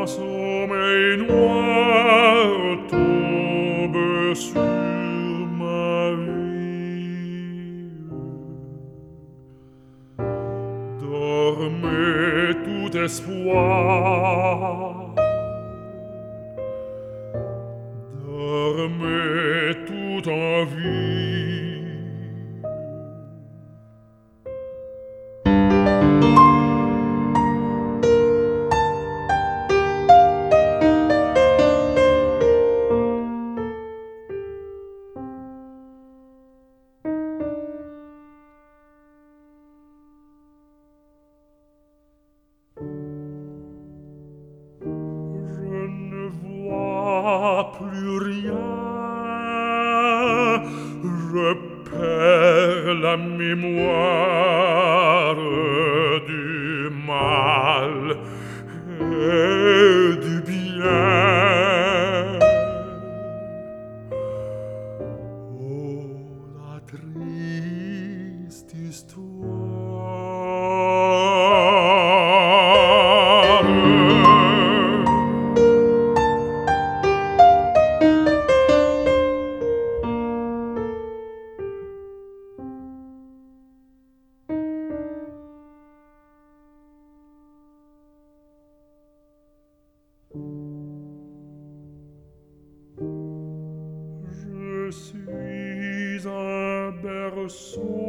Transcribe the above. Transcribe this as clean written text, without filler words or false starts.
Un sommeil noir tombe sur ma vie. Dormez tout espoir, dormez toute envie. Je ne vois plus rien, je perds la mémoire du mal et du bien. Oh, la triste histoire. Je suis un berceau